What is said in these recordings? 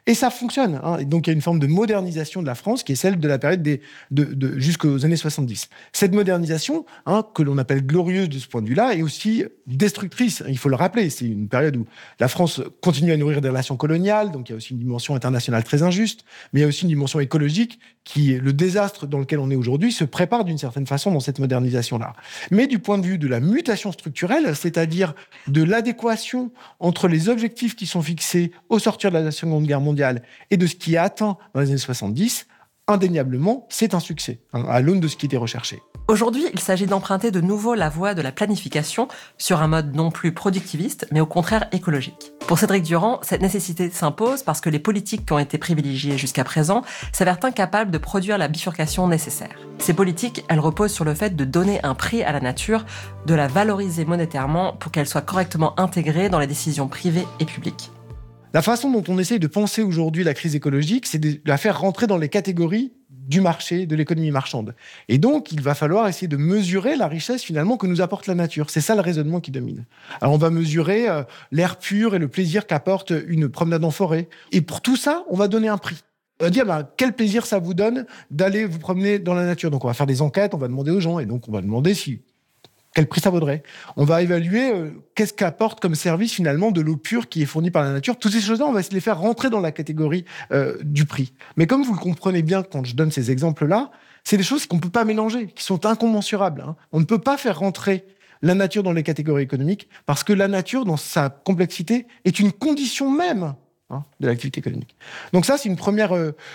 Et ça fonctionne. Et donc, il y a une forme de modernisation de la France qui est celle de la période jusqu'aux années 70. Cette modernisation, que l'on appelle glorieuse de ce point de vue-là, est aussi destructrice. Il faut le rappeler. C'est une période où la France continue à nourrir des relations coloniales, donc il y a aussi une dimension internationale très injuste, mais il y a aussi une dimension écologique qui est le désastre dans lequel on est aujourd'hui, se prépare d'une certaine façon dans cette modernisation-là. Mais du point de vue de la mutation structurelle, c'est-à-dire de l'adéquation entre les objectifs qui sont fixés au sortir de la Seconde Guerre mondiale et de ce qui est atteint dans les années 70, indéniablement, c'est un succès, à l'aune de ce qui était recherché. Aujourd'hui, il s'agit d'emprunter de nouveau la voie de la planification sur un mode non plus productiviste, mais au contraire écologique. Pour Cédric Durand, cette nécessité s'impose parce que les politiques qui ont été privilégiées jusqu'à présent s'avèrent incapables de produire la bifurcation nécessaire. Ces politiques, elles reposent sur le fait de donner un prix à la nature, de la valoriser monétairement pour qu'elle soit correctement intégrée dans les décisions privées et publiques. La façon dont on essaye de penser aujourd'hui la crise écologique, c'est de la faire rentrer dans les catégories du marché, de l'économie marchande. Et donc, il va falloir essayer de mesurer la richesse, finalement, que nous apporte la nature. C'est ça le raisonnement qui domine. Alors, on va mesurer l'air pur et le plaisir qu'apporte une promenade en forêt. Et pour tout ça, on va donner un prix. On va dire, quel plaisir ça vous donne d'aller vous promener dans la nature. Donc, on va faire des enquêtes, on va demander aux gens, et donc on va demander quel prix ça vaudrait. On va évaluer qu'est-ce qu'apporte comme service, finalement, de l'eau pure qui est fournie par la nature. Toutes ces choses-là, on va les faire rentrer dans la catégorie du prix. Mais comme vous le comprenez bien quand je donne ces exemples-là, c'est des choses qu'on ne peut pas mélanger, qui sont incommensurables. On ne peut pas faire rentrer la nature dans les catégories économiques, parce que la nature, dans sa complexité, est une condition même de l'activité économique. Donc ça, c'est une première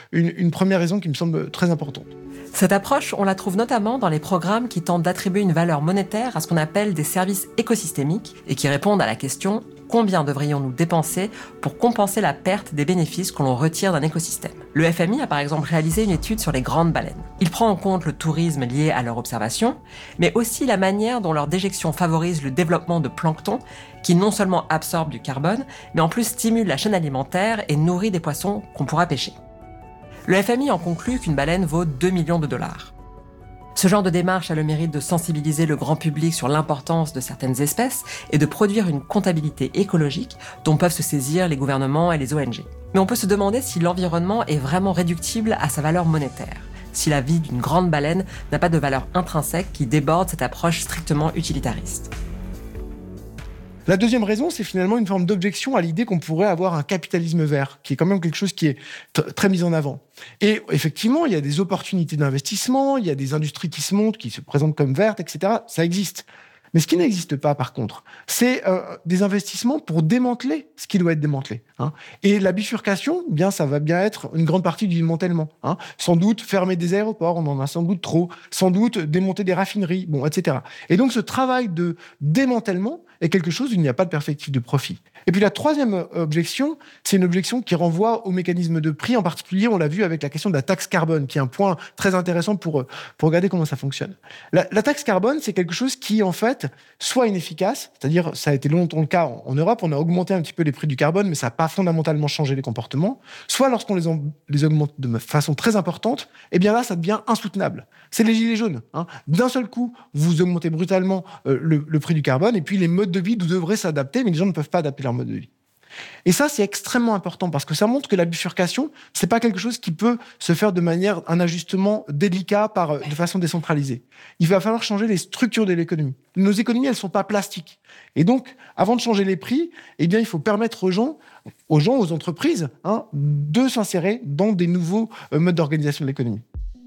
raison qui me semble très importante. Cette approche, on la trouve notamment dans les programmes qui tentent d'attribuer une valeur monétaire à ce qu'on appelle des services écosystémiques et qui répondent à la question « Combien devrions-nous dépenser pour compenser la perte des bénéfices que l'on retire d'un écosystème ?» Le FMI a par exemple réalisé une étude sur les grandes baleines. Il prend en compte le tourisme lié à leur observation, mais aussi la manière dont leur déjection favorise le développement de plancton qui non seulement absorbe du carbone, mais en plus stimule la chaîne alimentaire et nourrit des poissons qu'on pourra pêcher. Le FMI en conclut qu'une baleine vaut 2 millions de dollars. Ce genre de démarche a le mérite de sensibiliser le grand public sur l'importance de certaines espèces et de produire une comptabilité écologique dont peuvent se saisir les gouvernements et les ONG. Mais on peut se demander si l'environnement est vraiment réductible à sa valeur monétaire, si la vie d'une grande baleine n'a pas de valeur intrinsèque qui déborde cette approche strictement utilitariste. La deuxième raison, c'est finalement une forme d'objection à l'idée qu'on pourrait avoir un capitalisme vert, qui est quand même quelque chose qui est très mis en avant. Et effectivement, il y a des opportunités d'investissement, il y a des industries qui se montent, qui se présentent comme vertes, etc. Ça existe. Mais ce qui n'existe pas, par contre, c'est des investissements pour démanteler ce qui doit être démantelé. Et la bifurcation, ça va bien être une grande partie du démantèlement. Sans doute fermer des aéroports, on en a sans doute trop. Sans doute démonter des raffineries, etc. Et donc, ce travail de démantèlement est quelque chose où il n'y a pas de perspective de profit. Et puis la troisième objection, c'est une objection qui renvoie au mécanisme de prix. En particulier, on l'a vu avec la question de la taxe carbone, qui est un point très intéressant pour regarder comment ça fonctionne. La taxe carbone, c'est quelque chose qui, en fait, soit inefficace, c'est-à-dire, ça a été longtemps le cas en Europe, on a augmenté un petit peu les prix du carbone, mais ça n'a pas fondamentalement changé les comportements, soit lorsqu'on les augmente de façon très importante, là, ça devient insoutenable. C'est les gilets jaunes. D'un seul coup, vous augmentez brutalement le prix du carbone, et puis les modes de vie devraient s'adapter, mais les gens ne peuvent pas adapter leur mode de vie. Et ça, c'est extrêmement important parce que ça montre que la bifurcation, c'est pas quelque chose qui peut se faire de manière, un ajustement délicat de façon décentralisée. Il va falloir changer les structures de l'économie. Nos économies, elles sont pas plastiques. Et donc, avant de changer les prix, il faut permettre aux gens, aux entreprises, de s'insérer dans des nouveaux modes d'organisation de l'économie.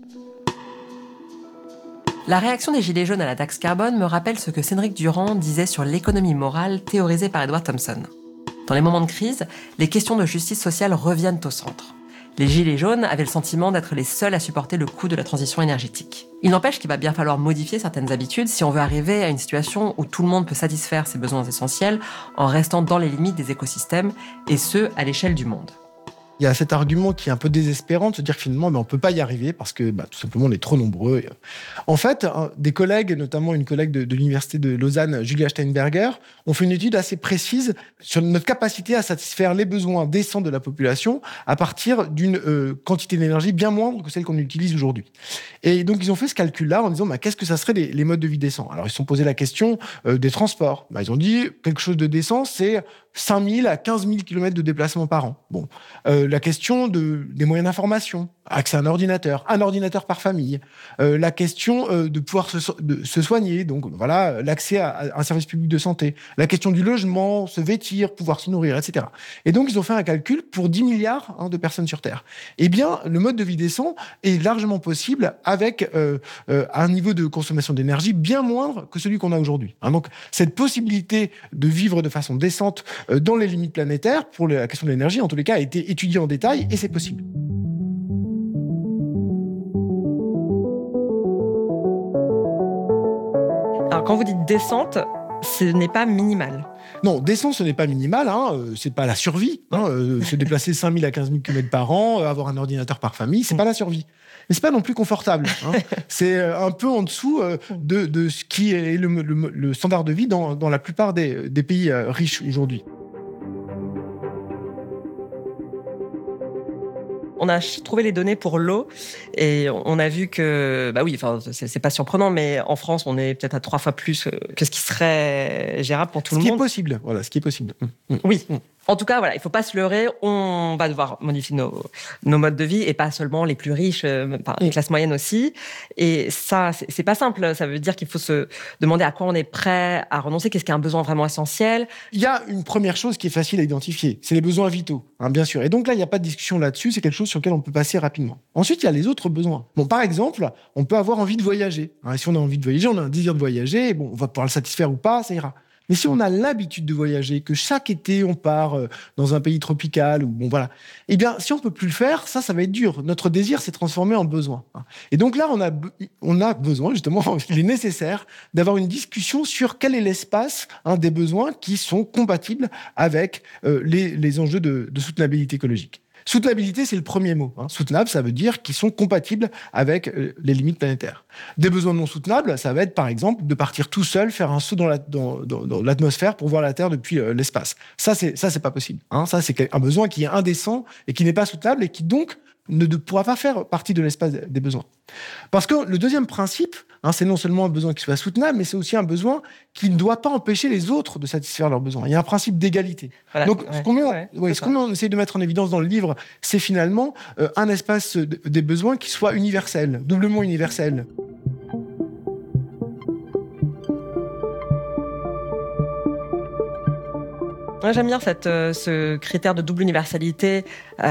La réaction des Gilets jaunes à la taxe carbone me rappelle ce que Cédric Durand disait sur l'économie morale théorisée par Edward Thompson. Dans les moments de crise, les questions de justice sociale reviennent au centre. Les Gilets jaunes avaient le sentiment d'être les seuls à supporter le coût de la transition énergétique. Il n'empêche qu'il va bien falloir modifier certaines habitudes si on veut arriver à une situation où tout le monde peut satisfaire ses besoins essentiels en restant dans les limites des écosystèmes, et ce, à l'échelle du monde. Il y a cet argument qui est un peu désespérant de se dire que finalement, on ne peut pas y arriver parce que tout simplement, on est trop nombreux. En fait, des collègues, notamment une collègue de l'université de Lausanne, Julia Steinberger, ont fait une étude assez précise sur notre capacité à satisfaire les besoins décents de la population à partir d'une quantité d'énergie bien moindre que celle qu'on utilise aujourd'hui. Et donc, ils ont fait ce calcul-là en disant qu'est-ce que ça serait les modes de vie décents. Alors, ils se sont posé la question des transports. Ils ont dit quelque chose de décent, c'est 5 000 à 15 000 km de déplacement par an. la question des moyens d'information, accès à un ordinateur par famille, la question de pouvoir se soigner, donc voilà, l'accès à un service public de santé, la question du logement, se vêtir, pouvoir se nourrir, etc. Et donc, ils ont fait un calcul pour 10 milliards de personnes sur Terre. Eh bien, le mode de vie décent est largement possible avec un niveau de consommation d'énergie bien moindre que celui qu'on a aujourd'hui. Donc, cette possibilité de vivre de façon décente dans les limites planétaires, pour la question de l'énergie, en tous les cas, a été étudiée en détail et c'est possible. Alors, quand vous dites descente, ce n'est pas minimal. Non, décent, ce n'est pas minimal, c'est pas la survie. Se déplacer 5 000 à 15 000 km par an, avoir un ordinateur par famille, c'est pas la survie. Mais c'est pas non plus confortable. C'est un peu en dessous de ce qui est le standard de vie dans la plupart des pays riches aujourd'hui. On a trouvé les données pour l'eau et on a vu que, c'est pas surprenant, mais en France, on est peut-être à 3 fois plus que ce qui serait gérable pour tout le monde. Ce qui est possible, voilà, ce qui est possible. Oui. En tout cas, voilà, il faut pas se leurrer. On va devoir modifier nos modes de vie et pas seulement les plus riches, les classes moyennes aussi. Et ça, c'est pas simple. Ça veut dire qu'il faut se demander à quoi on est prêt à renoncer. Qu'est-ce qui est un besoin vraiment essentiel? Il y a une première chose qui est facile à identifier. C'est les besoins vitaux, bien sûr. Et donc là, il n'y a pas de discussion là-dessus. C'est quelque chose sur lequel on peut passer rapidement. Ensuite, il y a les autres besoins. Bon, par exemple, on peut avoir envie de voyager. Si on a envie de voyager, on a un désir de voyager. Bon, on va pouvoir le satisfaire ou pas, ça ira. Mais si on a l'habitude de voyager, que chaque été on part dans un pays tropical, eh bien, si on peut plus le faire, ça va être dur. Notre désir s'est transformé en besoin. Et donc là, on a besoin, justement, il est nécessaire d'avoir une discussion sur quel est l'espace des besoins qui sont compatibles avec les enjeux de soutenabilité écologique. Soutenabilité, c'est le premier mot. Soutenable, ça veut dire qu'ils sont compatibles avec les limites planétaires. Des besoins non soutenables, ça va être, par exemple, de partir tout seul, faire un saut dans l'atmosphère pour voir la Terre depuis l'espace. Ça, c'est pas possible. Ça, c'est un besoin qui est indécent et qui n'est pas soutenable et qui, donc, ne pourra pas faire partie de l'espace des besoins. Parce que le deuxième principe, c'est non seulement un besoin qui soit soutenable, mais c'est aussi un besoin qui ne doit pas empêcher les autres de satisfaire leurs besoins. Il y a un principe d'égalité. Voilà, donc, ce qu'on essaie de mettre en évidence dans le livre, c'est finalement un espace des besoins qui soit universel, doublement universel. J'aime bien ce critère de double universalité.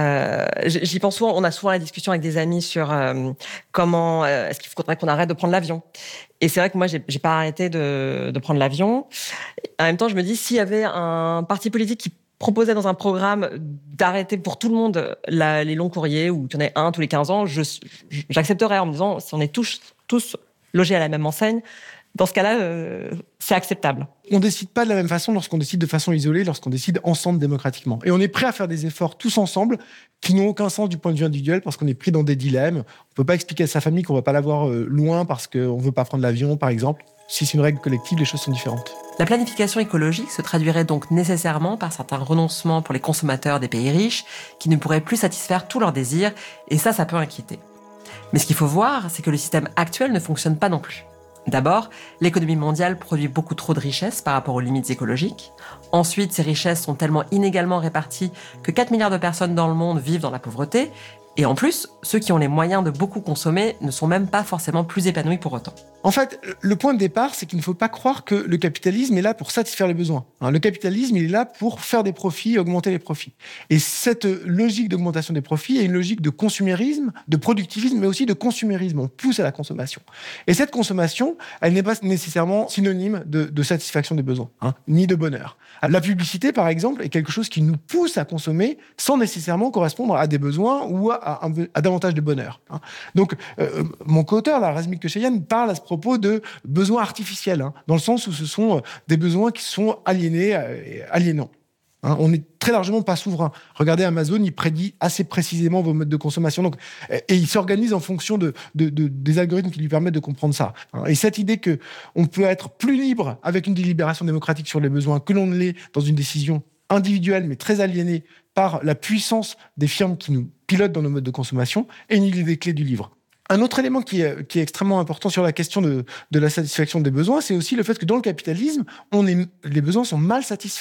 J'y pense souvent. On a souvent la discussion avec des amis sur comment est-ce qu'il faudrait qu'on arrête de prendre l'avion. Et c'est vrai que moi, j'ai pas arrêté de prendre l'avion. En même temps, je me dis, s'il y avait un parti politique qui proposait dans un programme d'arrêter pour tout le monde les longs courriers, où il y en a un tous les 15 ans, j'accepterais en me disant, si on est tous logés à la même enseigne, dans ce cas-là, c'est acceptable. On ne décide pas de la même façon lorsqu'on décide de façon isolée, lorsqu'on décide ensemble démocratiquement. Et on est prêt à faire des efforts tous ensemble qui n'ont aucun sens du point de vue individuel parce qu'on est pris dans des dilemmes. On ne peut pas expliquer à sa famille qu'on ne va pas l'avoir loin parce qu'on ne veut pas prendre l'avion, par exemple. Si c'est une règle collective, les choses sont différentes. La planification écologique se traduirait donc nécessairement par certains renoncements pour les consommateurs des pays riches qui ne pourraient plus satisfaire tous leurs désirs. Et ça peut inquiéter. Mais ce qu'il faut voir, c'est que le système actuel ne fonctionne pas non plus. D'abord, l'économie mondiale produit beaucoup trop de richesses par rapport aux limites écologiques. Ensuite, ces richesses sont tellement inégalement réparties que 4 milliards de personnes dans le monde vivent dans la pauvreté. Et en plus, ceux qui ont les moyens de beaucoup consommer ne sont même pas forcément plus épanouis pour autant. En fait, le point de départ, c'est qu'il ne faut pas croire que le capitalisme est là pour satisfaire les besoins. Le capitalisme, il est là pour faire des profits et augmenter les profits. Et cette logique d'augmentation des profits est une logique de consumérisme, de productivisme, mais aussi de consumérisme. On pousse à la consommation. Et cette consommation, elle n'est pas nécessairement synonyme de satisfaction des besoins, ni de bonheur. La publicité, par exemple, est quelque chose qui nous pousse à consommer sans nécessairement correspondre à des besoins ou à davantage de bonheur. Donc, mon co-auteur, Razmik Kecheyan, parle à ce propos de besoins artificiels, dans le sens où ce sont des besoins qui sont aliénants. On n'est très largement pas souverain. Regardez Amazon, il prédit assez précisément vos modes de consommation. Donc, et il s'organise en fonction des algorithmes qui lui permettent de comprendre ça. Et cette idée qu'on peut être plus libre avec une délibération démocratique sur les besoins que l'on ne l'est dans une décision individuelle mais très aliénée par la puissance des firmes qui nous pilotent dans nos modes de consommation est une idée des clés du livre. Un autre élément qui est extrêmement important sur la question de la satisfaction des besoins, c'est aussi le fait que dans le capitalisme, les besoins sont mal satisfaits.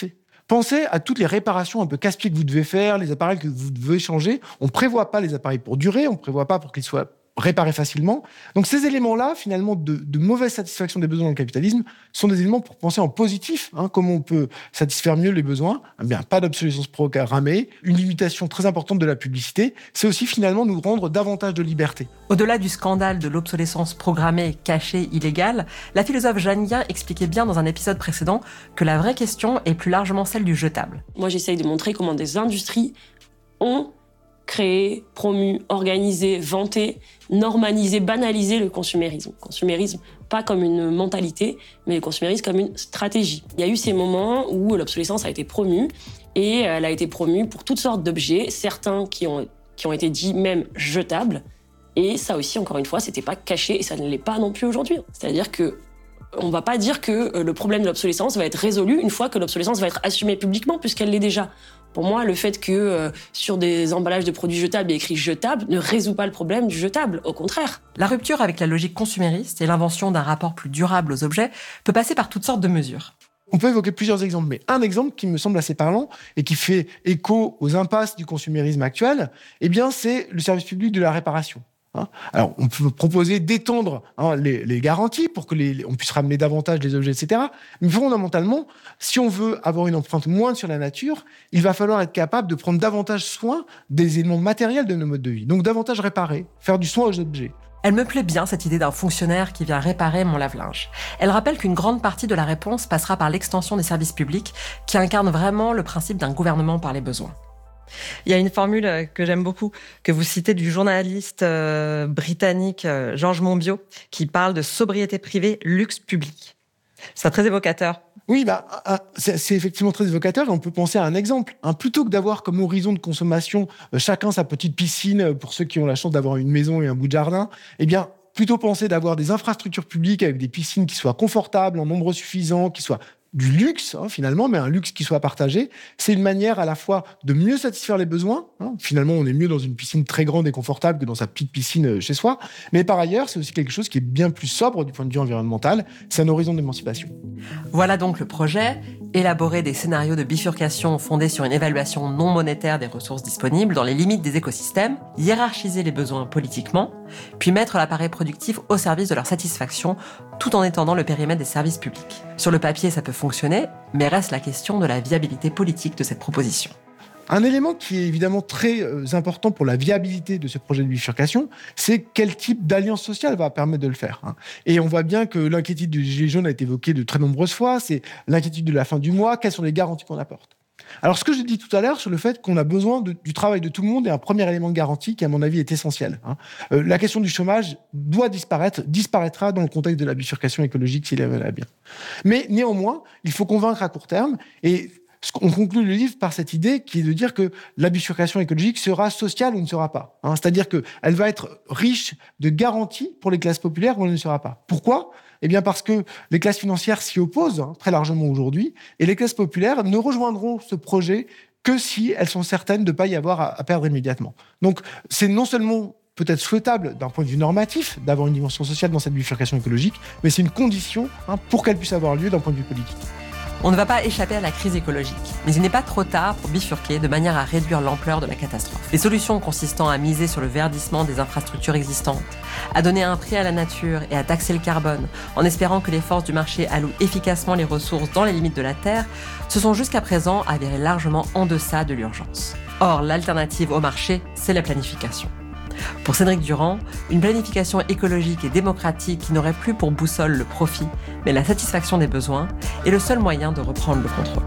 Pensez à toutes les réparations un peu casse-pieds que vous devez faire, les appareils que vous devez changer. On ne prévoit pas les appareils pour durer, on ne prévoit pas pour qu'ils soient réparer facilement. Donc ces éléments-là, finalement, de mauvaise satisfaction des besoins dans le capitalisme, sont des éléments pour penser en positif, comment on peut satisfaire mieux les besoins. Pas d'obsolescence programmée, une limitation très importante de la publicité, c'est aussi finalement nous rendre davantage de liberté. Au-delà du scandale de l'obsolescence programmée, cachée, illégale, la philosophe Jeanne Guin expliquait bien dans un épisode précédent que la vraie question est plus largement celle du jetable. Moi, j'essaye de montrer comment des industries ont créé, promu, organisé, vanté, normalisé, banalisé le consumérisme. Consumérisme, pas comme une mentalité, mais le consumérisme comme une stratégie. Il y a eu ces moments où l'obsolescence a été promue, et elle a été promue pour toutes sortes d'objets, certains qui ont été dits même jetables, et ça aussi, encore une fois, c'était pas caché, et ça ne l'est pas non plus aujourd'hui. C'est-à-dire que on va pas dire que le problème de l'obsolescence va être résolu une fois que l'obsolescence va être assumée publiquement, puisqu'elle l'est déjà. Pour moi, le fait que sur des emballages de produits jetables, il y ait écrit « jetable » ne résout pas le problème du jetable, au contraire. La rupture avec la logique consumériste et l'invention d'un rapport plus durable aux objets peut passer par toutes sortes de mesures. On peut évoquer plusieurs exemples, mais un exemple qui me semble assez parlant et qui fait écho aux impasses du consumérisme actuel, c'est le service public de la réparation. Alors, on peut proposer d'étendre les garanties pour que on puisse ramener davantage les objets, etc. Mais fondamentalement, si on veut avoir une empreinte moindre sur la nature, il va falloir être capable de prendre davantage soin des éléments matériels de nos modes de vie. Donc, davantage réparer, faire du soin aux objets. Elle me plaît bien, cette idée d'un fonctionnaire qui vient réparer mon lave-linge. Elle rappelle qu'une grande partie de la réponse passera par l'extension des services publics qui incarnent vraiment le principe d'un gouvernement par les besoins. Il y a une formule que j'aime beaucoup, que vous citez du journaliste britannique Georges Monbiot, qui parle de sobriété privée, luxe public. C'est très évocateur. Oui, c'est effectivement très évocateur et on peut penser à un exemple. Plutôt que d'avoir comme horizon de consommation chacun sa petite piscine, pour ceux qui ont la chance d'avoir une maison et un bout de jardin, plutôt penser d'avoir des infrastructures publiques avec des piscines qui soient confortables, en nombre suffisant, qui soient du luxe, finalement, mais un luxe qui soit partagé. C'est une manière à la fois de mieux satisfaire les besoins. Finalement, on est mieux dans une piscine très grande et confortable que dans sa petite piscine chez soi. Mais par ailleurs, c'est aussi quelque chose qui est bien plus sobre du point de vue environnemental. C'est un horizon d'émancipation. Voilà donc le projet. Élaborer des scénarios de bifurcation fondés sur une évaluation non monétaire des ressources disponibles dans les limites des écosystèmes, hiérarchiser les besoins politiquement, puis mettre l'appareil productif au service de leur satisfaction tout en étendant le périmètre des services publics. Sur le papier, ça peut fonctionner, mais reste la question de la viabilité politique de cette proposition. Un élément qui est évidemment très important pour la viabilité de ce projet de bifurcation, c'est quel type d'alliance sociale va permettre de le faire. Et on voit bien que l'inquiétude du Gilet jaune a été évoquée de très nombreuses fois, c'est l'inquiétude de la fin du mois, quelles sont les garanties qu'on apporte. Alors, ce que je dis tout à l'heure sur le fait qu'on a besoin du travail de tout le monde est un premier élément de garantie qui, à mon avis, est essentiel. La question du chômage doit disparaîtra dans le contexte de la bifurcation écologique s'il est là bien. Mais néanmoins, il faut convaincre à court terme et on conclut le livre par cette idée qui est de dire que la bifurcation écologique sera sociale ou ne sera pas. C'est-à-dire qu'elle va être riche de garanties pour les classes populaires ou elle ne sera pas. Pourquoi ? Parce que les classes financières s'y opposent très largement aujourd'hui et les classes populaires ne rejoindront ce projet que si elles sont certaines de ne pas y avoir à perdre immédiatement. Donc, c'est non seulement peut-être souhaitable d'un point de vue normatif d'avoir une dimension sociale dans cette bifurcation écologique, mais c'est une condition pour qu'elle puisse avoir lieu d'un point de vue politique. On ne va pas échapper à la crise écologique, mais il n'est pas trop tard pour bifurquer de manière à réduire l'ampleur de la catastrophe. Les solutions consistant à miser sur le verdissement des infrastructures existantes, à donner un prix à la nature et à taxer le carbone, en espérant que les forces du marché allouent efficacement les ressources dans les limites de la Terre, se sont jusqu'à présent avérées largement en deçà de l'urgence. Or, l'alternative au marché, c'est la planification. Pour Cédric Durand, une planification écologique et démocratique qui n'aurait plus pour boussole le profit, mais la satisfaction des besoins, est le seul moyen de reprendre le contrôle.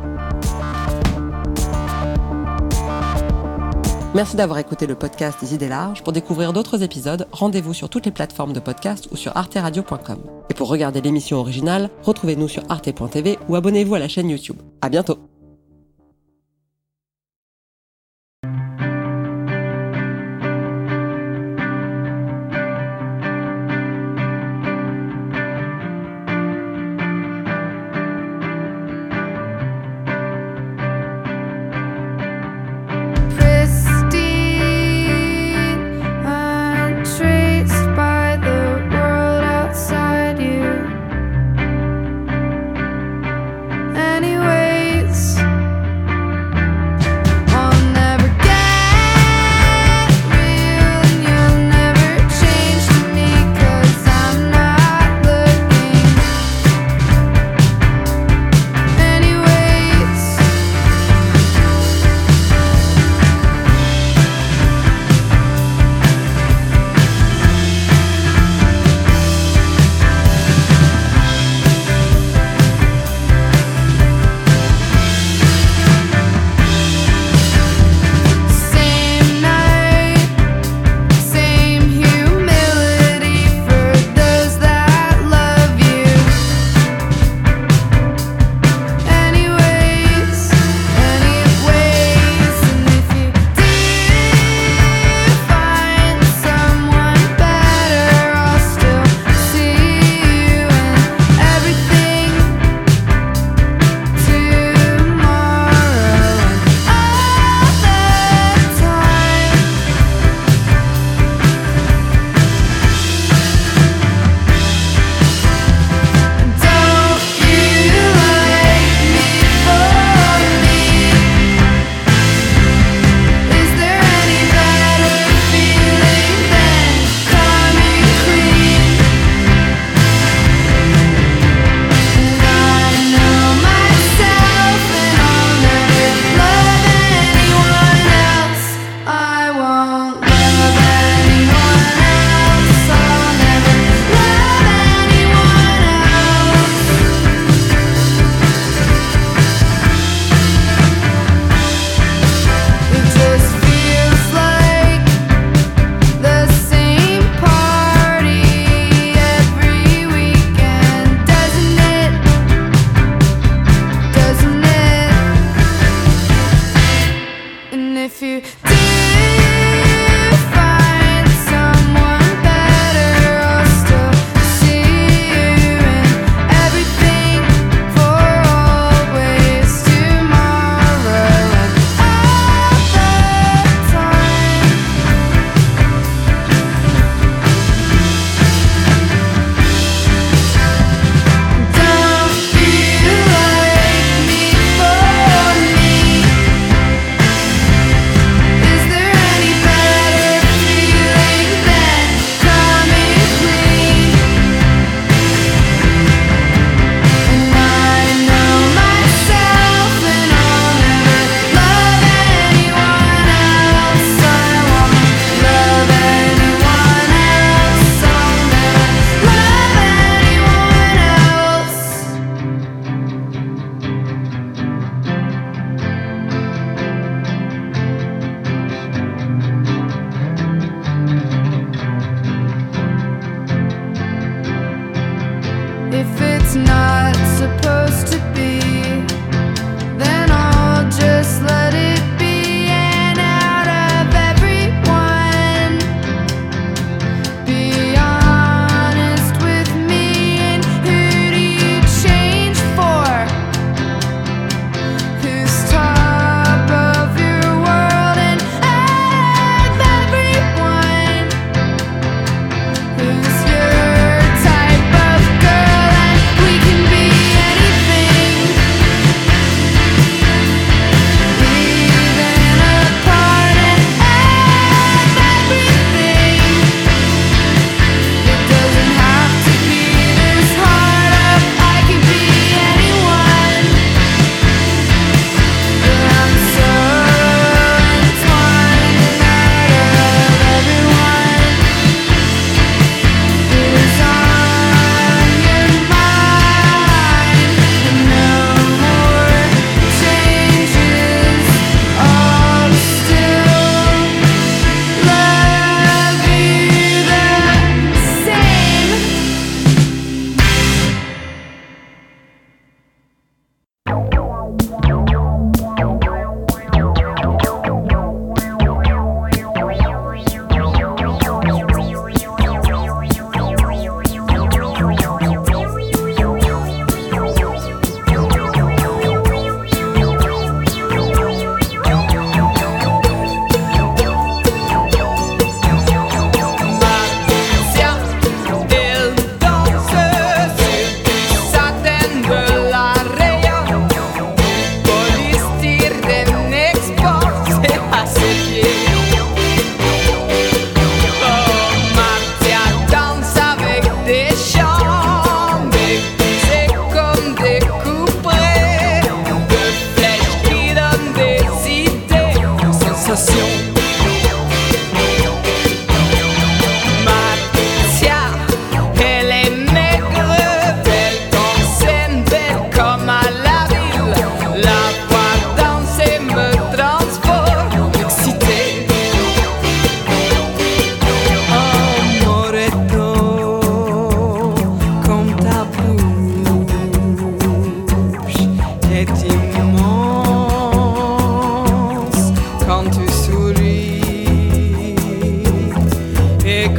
Merci d'avoir écouté le podcast des Idées Larges. Pour découvrir d'autres épisodes, rendez-vous sur toutes les plateformes de podcast ou sur arteradio.com. Et pour regarder l'émission originale, retrouvez-nous sur arte.tv ou abonnez-vous à la chaîne YouTube. À bientôt! Anyways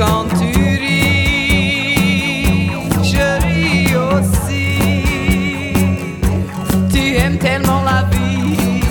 quand tu ris, je ris aussi. Tu aimes tellement la vie.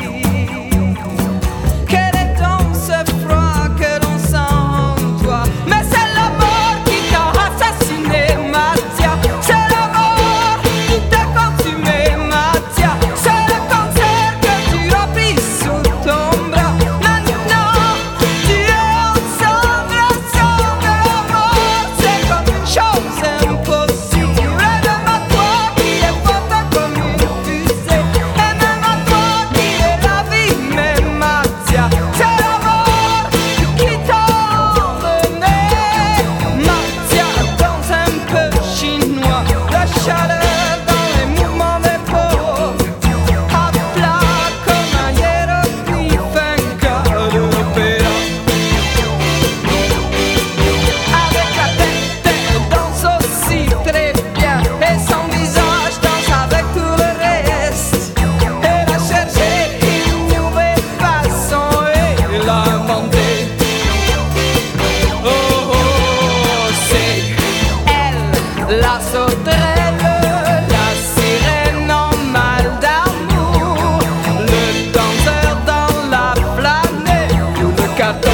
Quel est donc ce froid que l'on sent en toi? Mais c'est la mort qui t'a assassiné, Mathia. C'est la mort qui t'a consumé, Mathia. C'est le cancer que tu as pris sous ton bras. Maintenant, tu es ensemble, ensemble. La mort, c'est comme une chose impossible. Et même à toi qui est forte comme une fusée. Et même à toi qui est la vie, mais Mathia, c'est la mort qui t'a emmené. Mathia, danse un peu chinois, la chaleur dans les mouvements des peaux. À plat comme un hiéroglyphe, un gars de l'opéra. Avec la tête, elle danse aussi très bien. Et son visage danse avec tout le reste. Elle a cherché une nouvelle façon et l'a inventée. Oh, oh, c'est elle, la sauterelle, la sirène en mal d'amour, le danseur dans la planète ou le carton.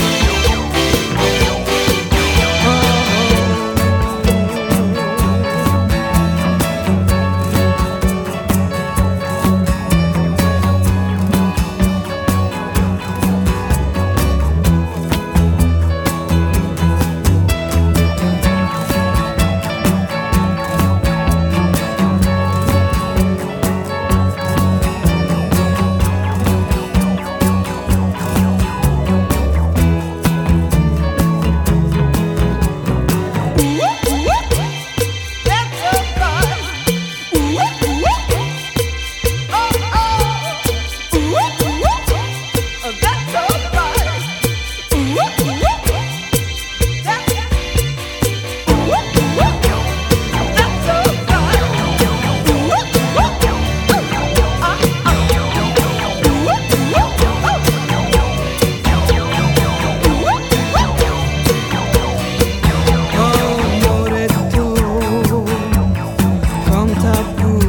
Quand ta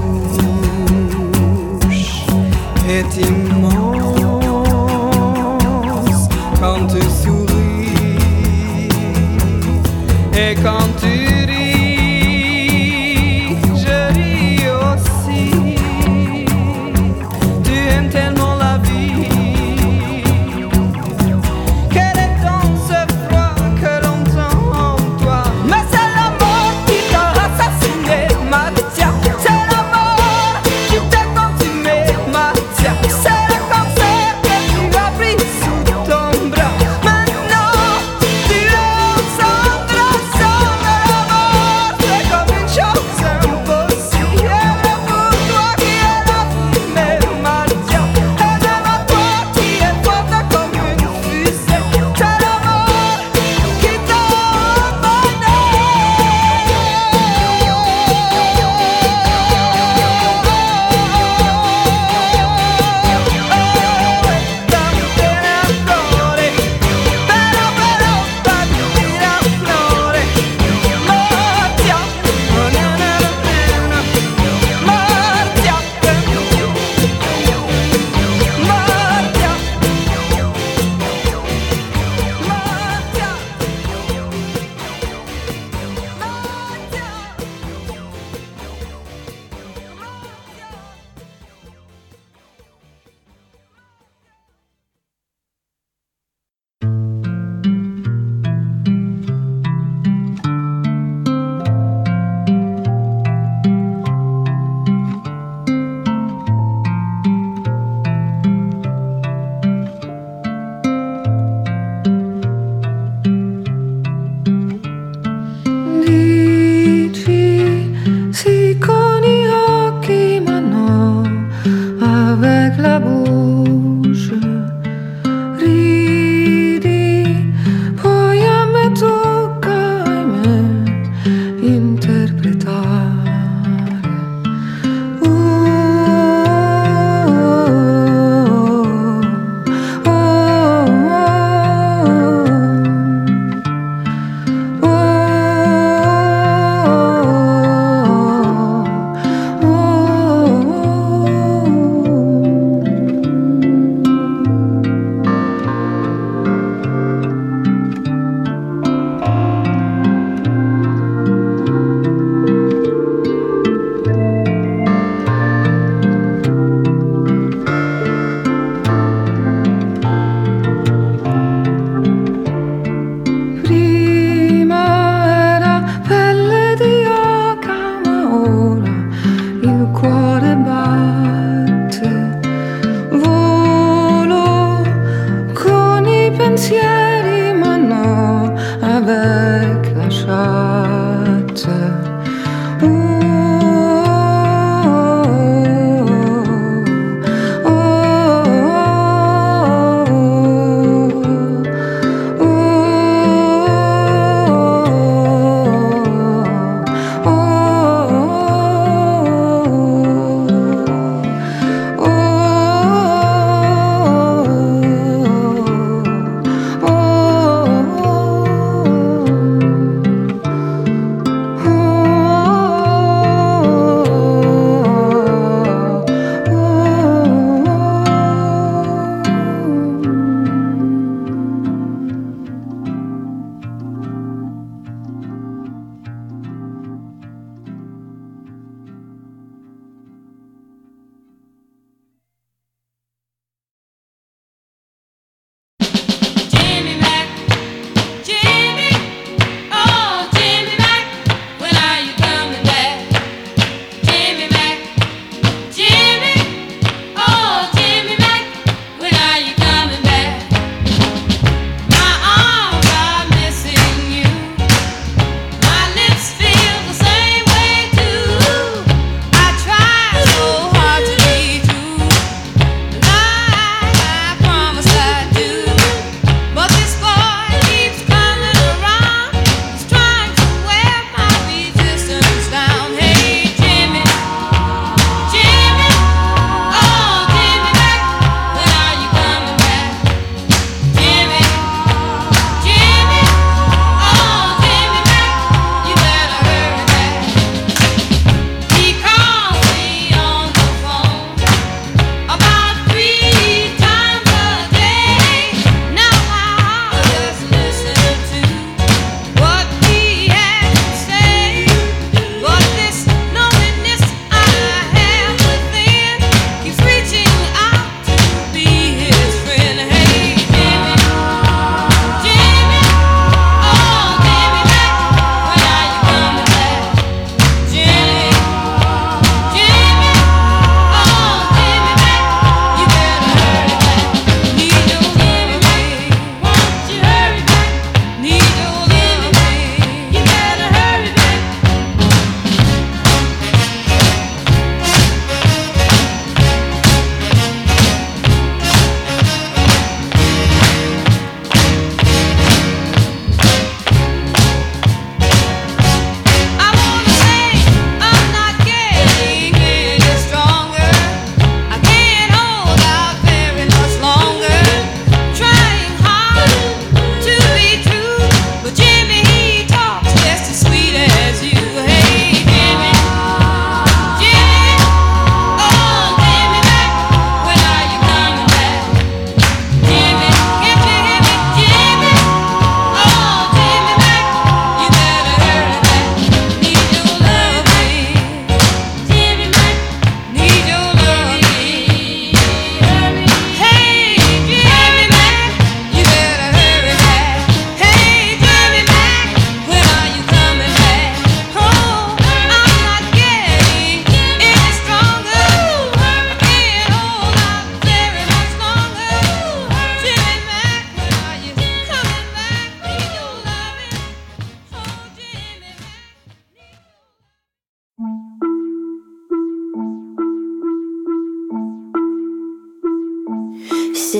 bouche est immense, quand tu souris et quand tu ris, je ris aussi. Tu aimes tellement la vie. Quel est donc ce froid que l'on sent en toi? Mais c'est la mort qui t'a assassiné, Mathia. C'est la mort qui t'a consumé, Mathia. C'est le cancer que tu as pris sous ton bras. Maintenant, tu es ensemble, ensemble. La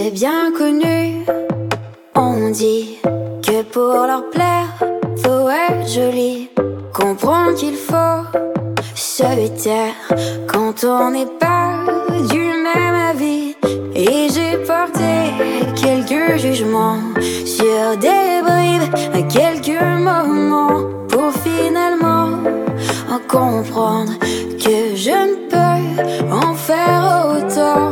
c'est bien connu. On dit que pour leur plaire, faut être joli. Comprendre qu'il faut se taire quand on n'est pas du même avis. Et j'ai porté quelques jugements sur des bribes, quelques moments, pour finalement en comprendre que je ne peux en faire autant.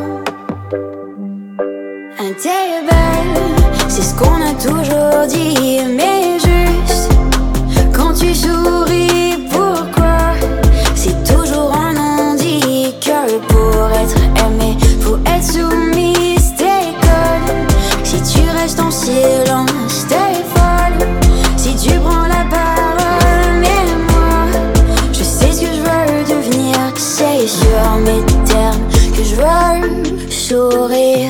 T'es belle, c'est ce qu'on a toujours dit, mais juste quand tu souris, pourquoi? C'est toujours un non-dit, que pour être aimé, faut être soumise, t'es conne. Si tu restes en silence, t'es folle. Si tu prends la parole, mais moi, je sais ce que je veux devenir. C'est sur mes termes que je veux sourire.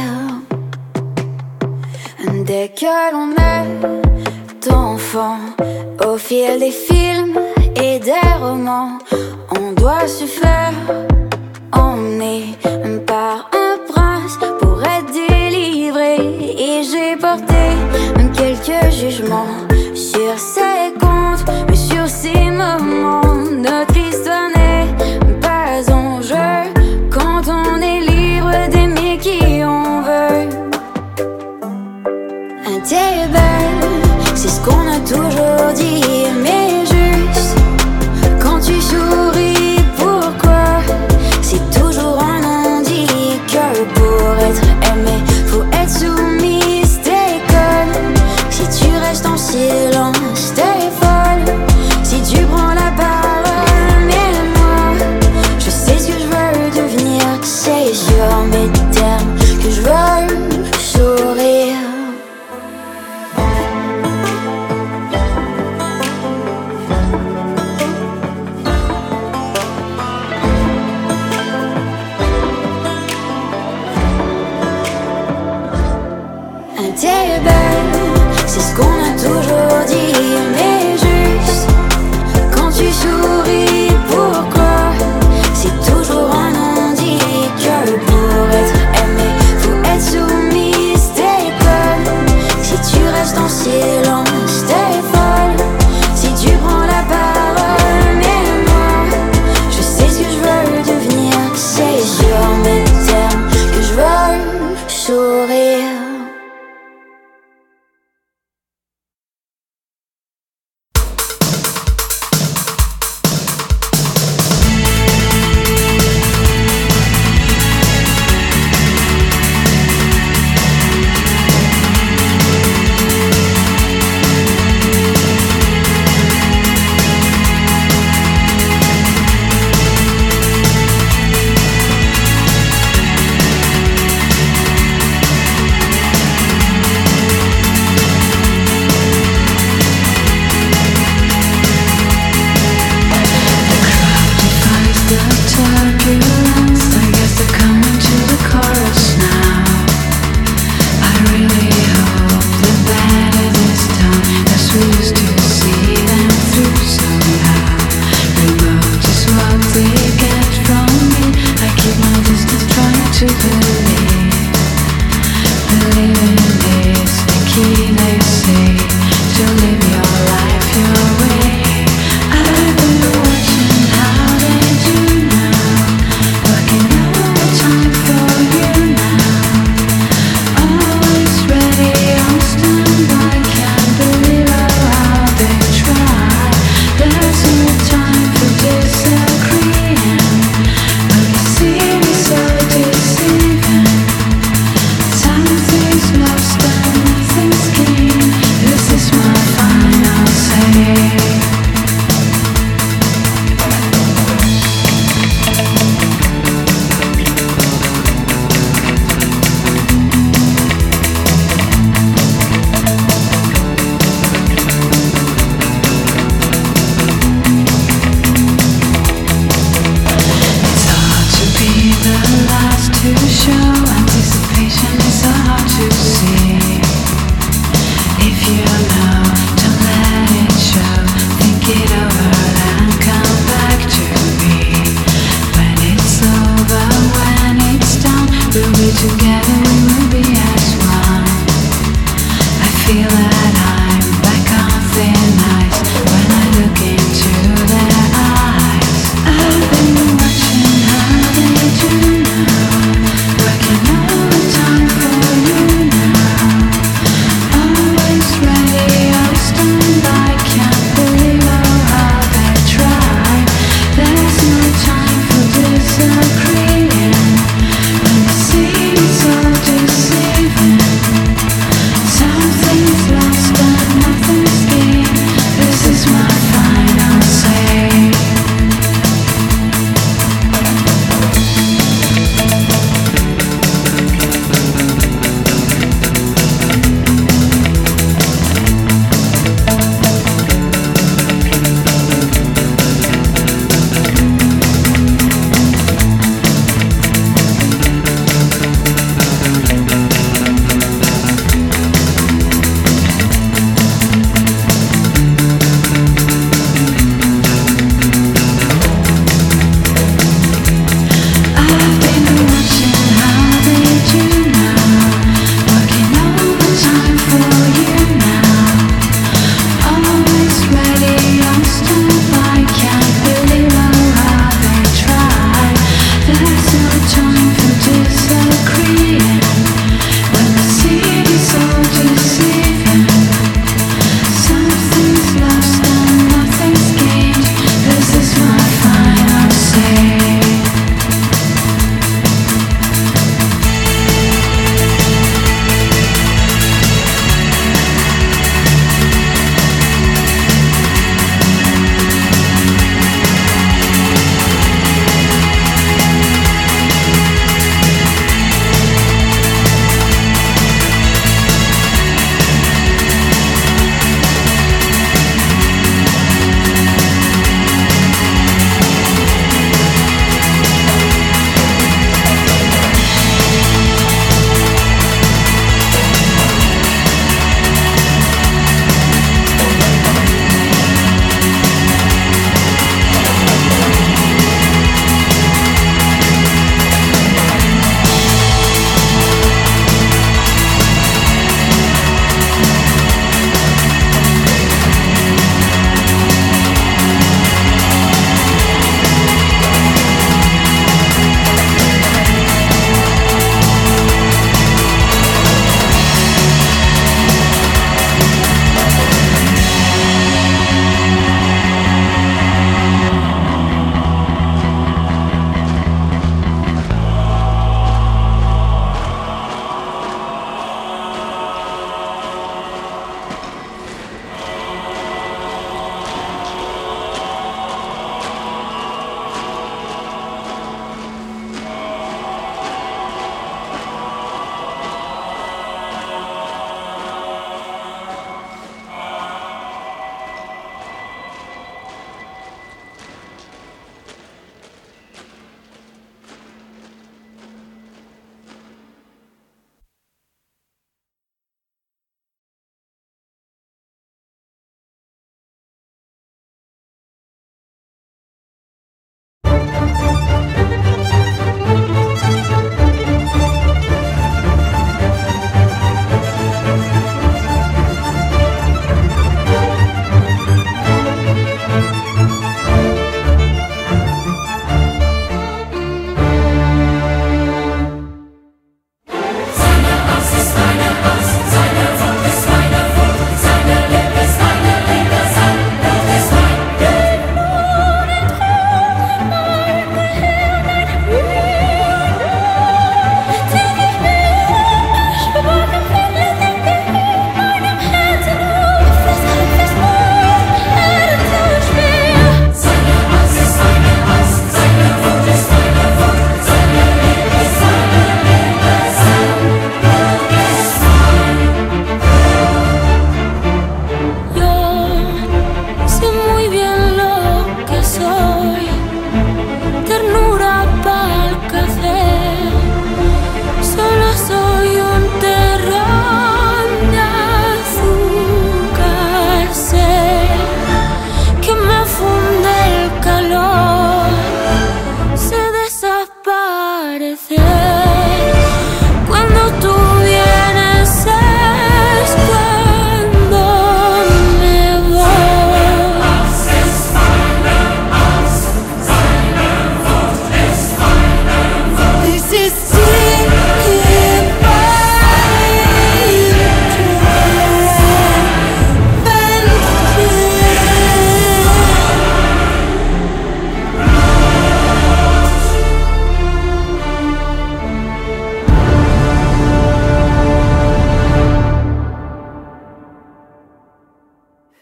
Dès que l'on est enfant, au fil des films et des romans, on doit se faire emmener par un prince pour être délivré. Et j'ai porté quelques jugements sur ses comptes, mais sur ces moments. Notre histoire n'est pas en jeu quand on est libre d'aimer qui on veut. T'es belle, c'est ce qu'on a toujours dit, mais juste quand tu souris, pourquoi? C'est toujours un non-dit, que pour être aimé, faut être soumise, t'es conne. Si tu restes en silence, t'es folle. Si tu prends la parole, mais moi, je sais ce que je veux devenir. C'est sur mes termes que je veux sourire. T'es belle, c'est ce qu'on a toujours dit, mais juste quand tu souris, pourquoi? C'est toujours un non-dit, que pour être aimé, faut être soumise, t'es conne. Si tu restes en silence, t'es folle. Si tu prends la parole, mais moi, je sais ce que je veux devenir. C'est sur mes termes que je veux sourire. Lost and nothing's keen. This is my final.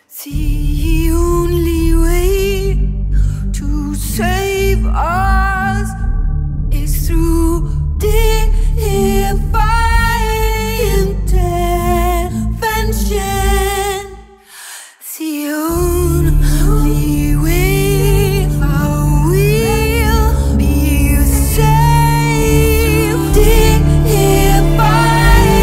The only way to save us is through divine intervention. The only way I will be saved. Divine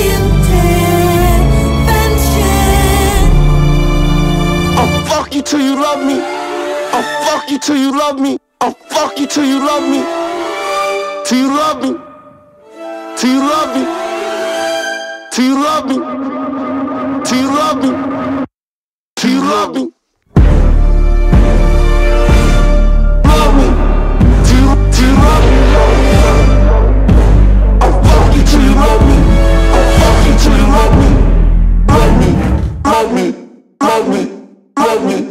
intervention. I'll fuck you till you love me. I'll fuck you till you love me. I'll fuck you till you love me. Till you love me. Till you love me. Till you love me. Till you love me. Till you love me. Love me. Till you love me. I'll fuck you till you love me. I'll fuck you till you love me. Love me. Love me. Love me. Love me.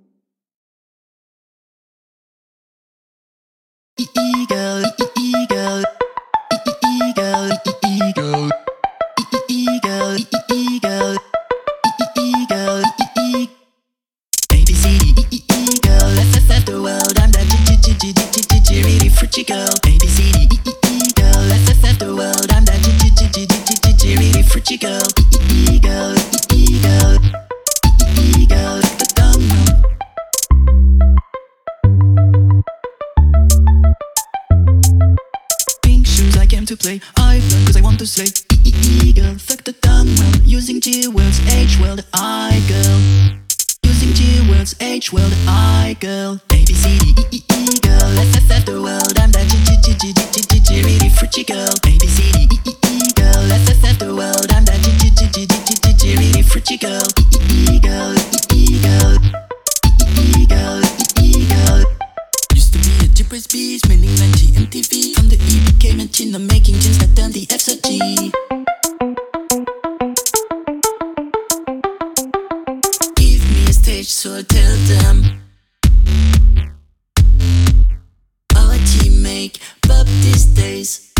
Eagle, eagle, eagle, eagle, eagle, eagle, eagle, ABC, eagle, FFF the world, I'm that really pretty girl. ABC, eagle, FFF the world, I'm that really pretty girl. Eagle, eagle, eagle, the dumb. I came to play, I run cause I want to slay. Eagle, fuck the dumb one. Using G words, H world, I girl. Using G words, H world, I girl. ABC, eagle, FFF the world, I'm that really pretty girl. ABC, eagle, FFF the world, I'm that really pretty girl. Eagle, eagle, eagle, eagle. Used to be a Jeepers beast, smelling like GMTV. From the E became a chin, I'm making jeans that turn the F to G. Give me a stage so I tell them our team make pop these days.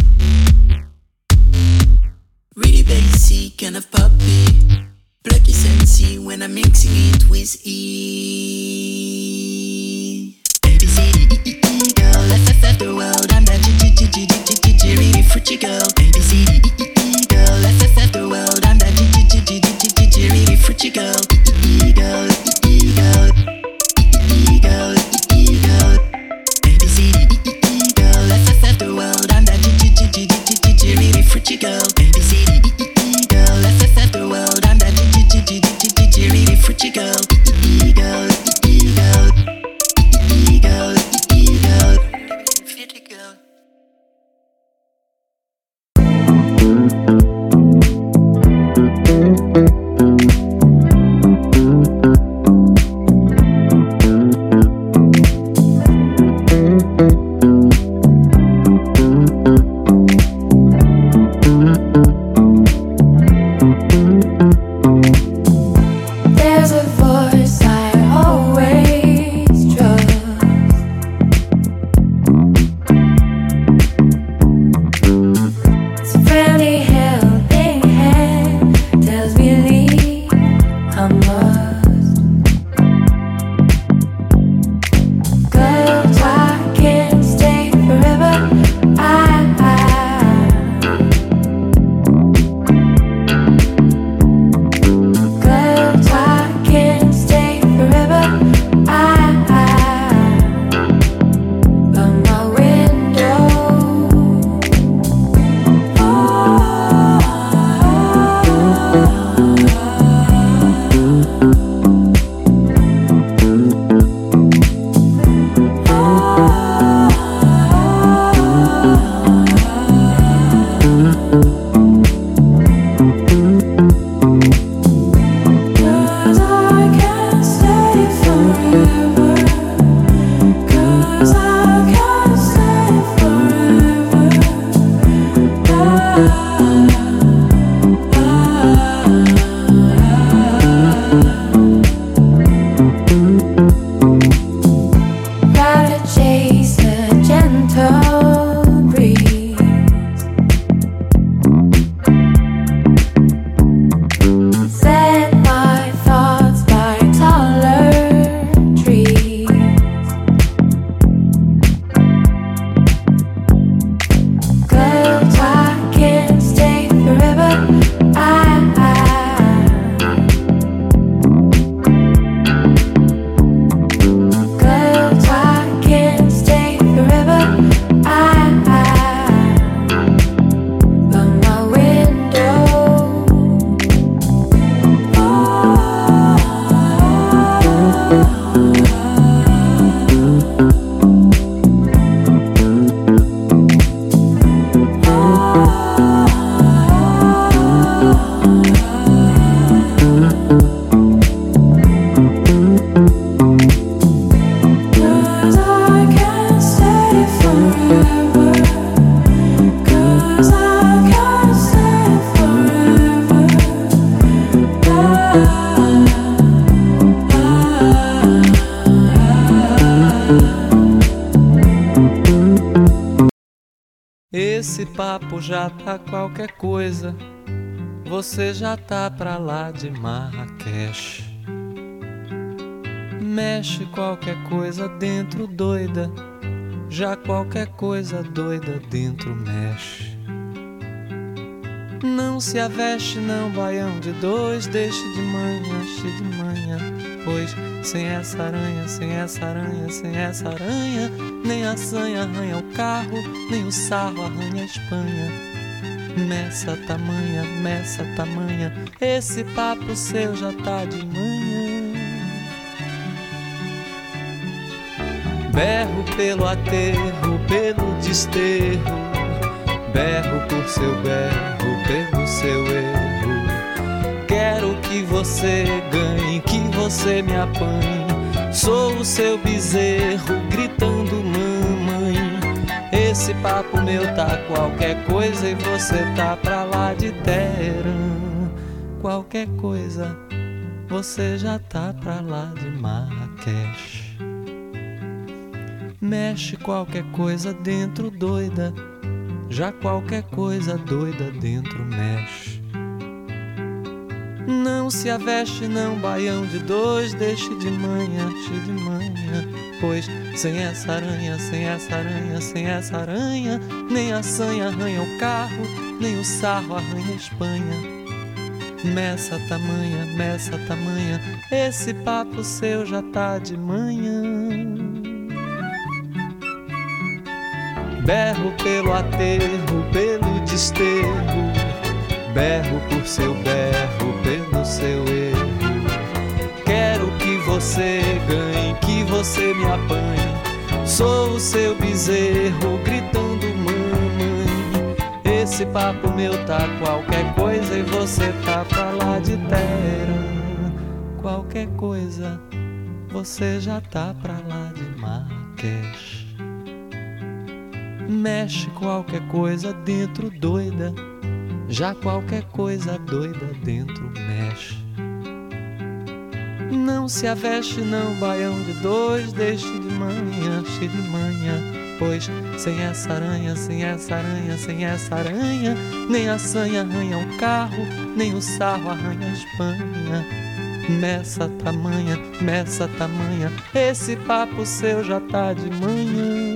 Really basic kind of poppy. Plucky sensey when I'm mixing it with E. ABC, eagle, FFF the world, I'm that really pretty girl. ABC, eagle, FFF the world, I'm that really pretty girl. Eagle, eagle, eagle, eagle. ABC, eagle, FFF the world, I'm that really pretty girl. ABC, eagle, FFF the world, I'm that really pretty girl. Eagle, eagle. Eagle, eagle, pretty girl. There's a voice I always trust. It's a friendly helping hand, tells me leave, I must. 'Cause I can't stay forever. Cause I can't stay forever. By my window. Esse papo já tá qualquer coisa. Você já tá pra lá de Marrakech. Mexe qualquer coisa dentro doida. Já qualquer coisa doida dentro mexe. Não se aveste não, baião de dois. Deixe de manhã, cheio de manhã. Pois sem essa aranha, sem essa aranha, sem essa aranha, nem a sanha arranha o carro, nem o sarro arranha a Espanha. Meça tamanha, esse papo seu já tá de manhã. Berro pelo aterro, pelo desterro, berro por seu berro, pelo seu erro. Quero que você ganhe, que você me apanhe. Sou o seu bezerro, gritando mamãe. Esse papo meu tá qualquer coisa e você tá pra lá de Teherã. Qualquer coisa, você já tá pra lá de Marrakech. Mexe qualquer coisa dentro doida, já qualquer coisa doida dentro mexe. Não se aveste não, baião de dois. Deixe de manhã, cheio de manhã. Pois sem essa aranha, sem essa aranha, sem essa aranha, nem a sanha arranha o carro, nem o sarro arranha a Espanha. Meça tamanha, esse papo seu já tá de manhã. Berro pelo aterro, pelo desterro, berro por seu berro, pelo seu erro. Quero que você ganhe, que você me apanhe. Sou o seu bezerro, gritando mamãe. Esse papo meu tá qualquer coisa e você tá pra lá de Teherã. Qualquer coisa, você já tá pra lá de Marrakech. Mexe qualquer coisa dentro doida, já qualquer coisa doida dentro mexe. Não se aveste não, baião de dois. Deixe de manhã, cheio de manhã. Pois sem essa aranha, sem essa aranha, sem essa aranha, nem a sanha arranha o carro, nem o sarro arranha a Espanha. Meça tamanha, esse papo seu já tá de manhã.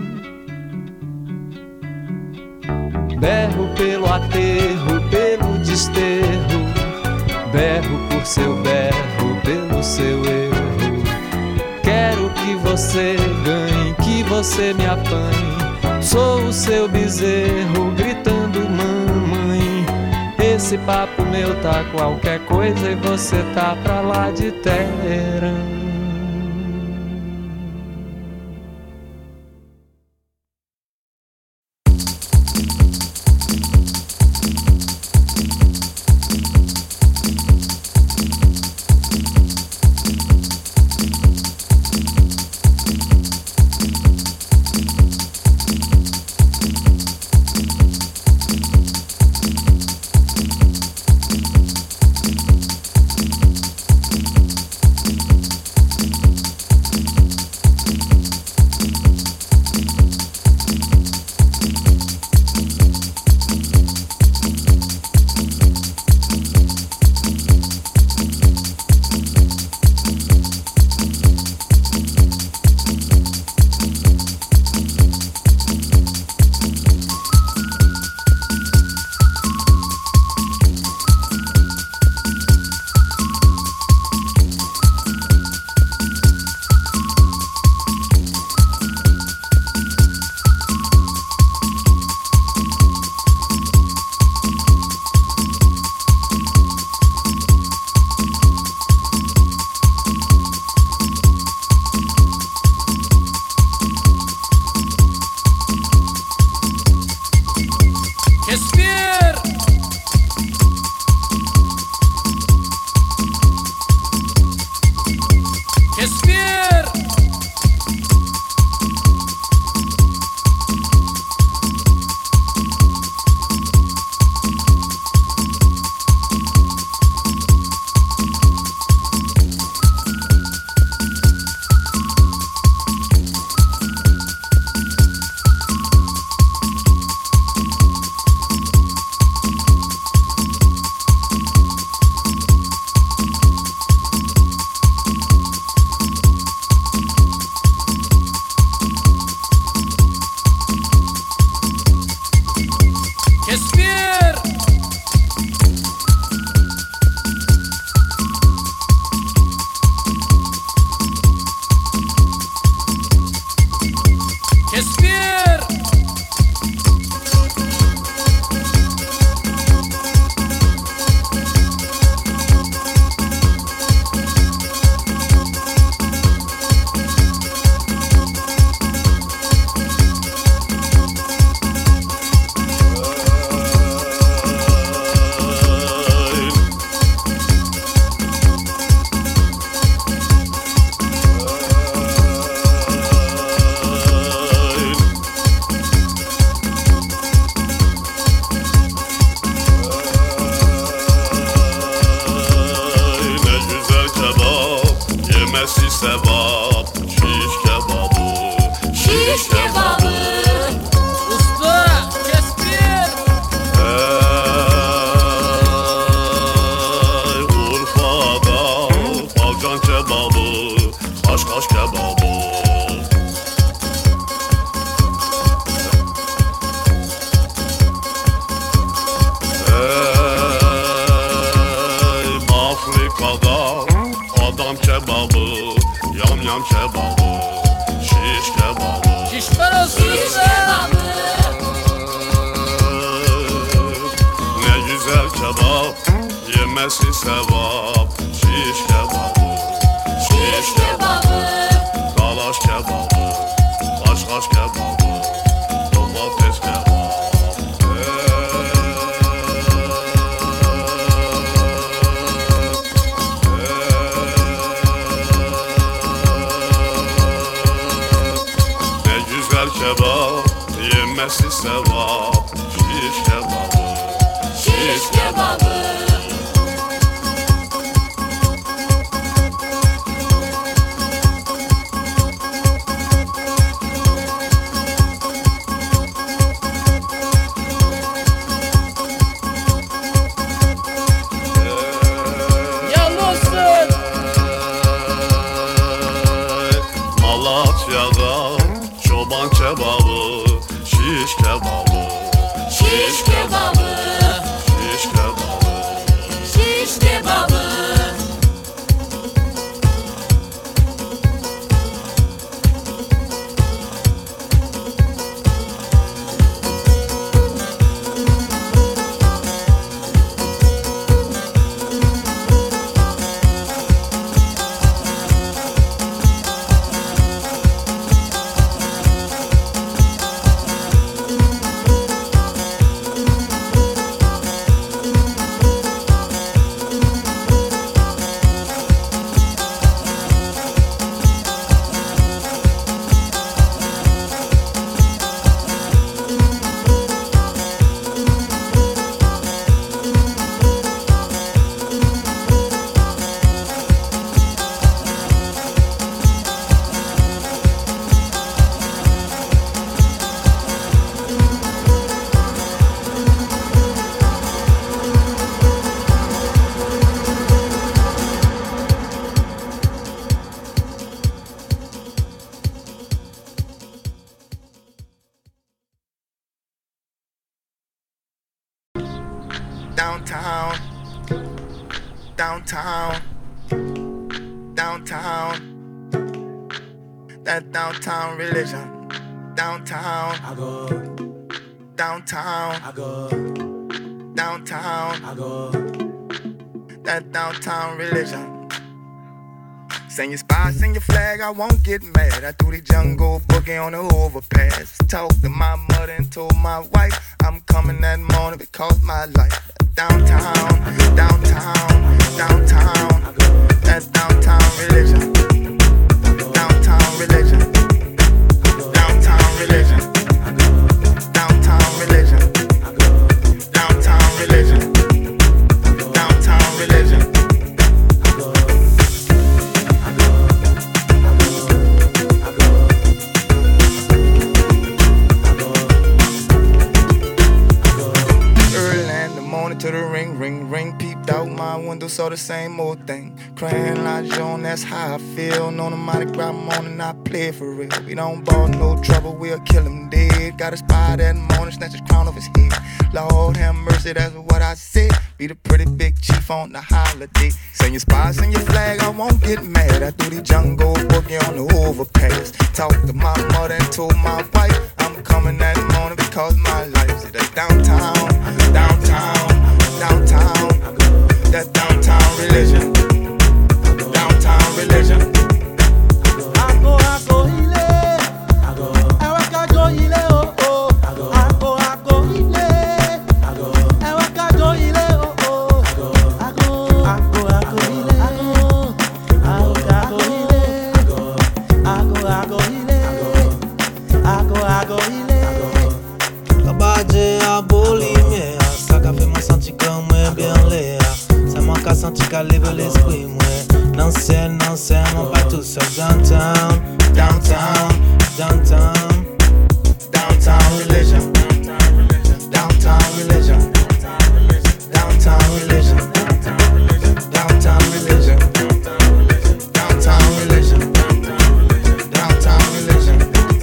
Berro pelo aterro, pelo desterro, berro por seu berro, pelo seu erro. Quero que você ganhe, que você me apanhe. Sou o seu bezerro, gritando mamãe. Esse papo meu tá qualquer coisa e você tá pra lá de Teherã. Yemesi sevap. Şiş kebabı. Şiş kebabı. Usta, keskin. Ey Urfa'da Balcan kebabı, Kaşkaş kebabı. Ey Afrika'da adam kebabı, yam yam kebabı, şiş kebabı. Şişman olsun usta. Ne güzel kebap, yemesi sevap. Şiş kebabı, şiş kebabı, dalaş kebabı, kaşkaş kebabı, domates kebabı. Ne güzel kebap, yemesi sevap. Şiş kebabı, şiş kebabı. Yalnızsın. Malatya'da çoban kebabı, şiş kebabı, şiş kebabı, şiş kebabı, şiş kebabı. Downtown, downtown, downtown. That downtown religion. Downtown, I go. Downtown, I go. Downtown, I go. That downtown religion. Sing your spot, sing your flag, I won't get mad. I threw the jungle boogie on the overpass. Talked to my mother and told my wife I'm coming that morning because my life. Downtown, downtown, downtown. That's downtown religion. Downtown religion. Downtown religion. Downtown religion. Downtown religion. Downtown religion. To the ring, ring, ring, peeped out my window, saw the same old thing. Crying like Joan, that's how I feel. No, the Mardi Gras morning, I play for real. We don't ball no trouble, we'll kill him dead. Got a spy that morning, snatch his crown off his head. Lord have mercy, that's what I said. Be the pretty big chief on the holiday. Sing your spy, sing your flag, I won't get mad. I threw the jungle boogie on the overpass. Talked to my mother and told my wife I'm coming that morning because my life. See, that's downtown, downtown. Downtown, that downtown religion. Downtown religion. Ago, ago, ile. Ago. Ewa kajo ile, oh, oh. Ago. Ago, ago, ile. Ago. Ewa kajo ile, oh, oh. Ago. Ago, ago, ile. Ago. Ago, ile. Ago, ago, ile. Ago, ago, ile. Kabaje aboli mie. Ka fè mwen santi kan mwen bien lè. Sa mwen ka santi ka leve l'esprit mwen. Nan sen, mwen pa tout So downtown, downtown, downtown, Downtown religion. Downtown religion. Downtown religion. Downtown religion. Downtown religion. Downtown religion.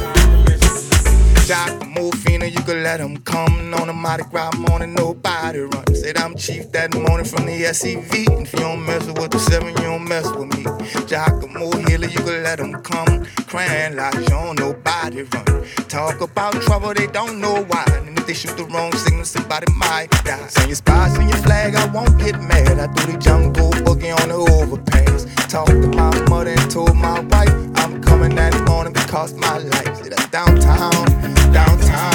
Jack Morphina, you could let him come on a Mardi Gras morning, nobody run. Said I'm chief that morning from the SEV. And if you don't mess with the 7, you don't mess with me. Giacomo Healer, you could let him come. Crying like you don't nobody run. Talk about trouble, they don't know why. And if they shoot the wrong signal, somebody might die. Send your spies and your flag, I won't get mad. I do the jungle boogie on the overpass. Talked to my mother and told my wife I'm coming that morning because my life. See, that's downtown, downtown.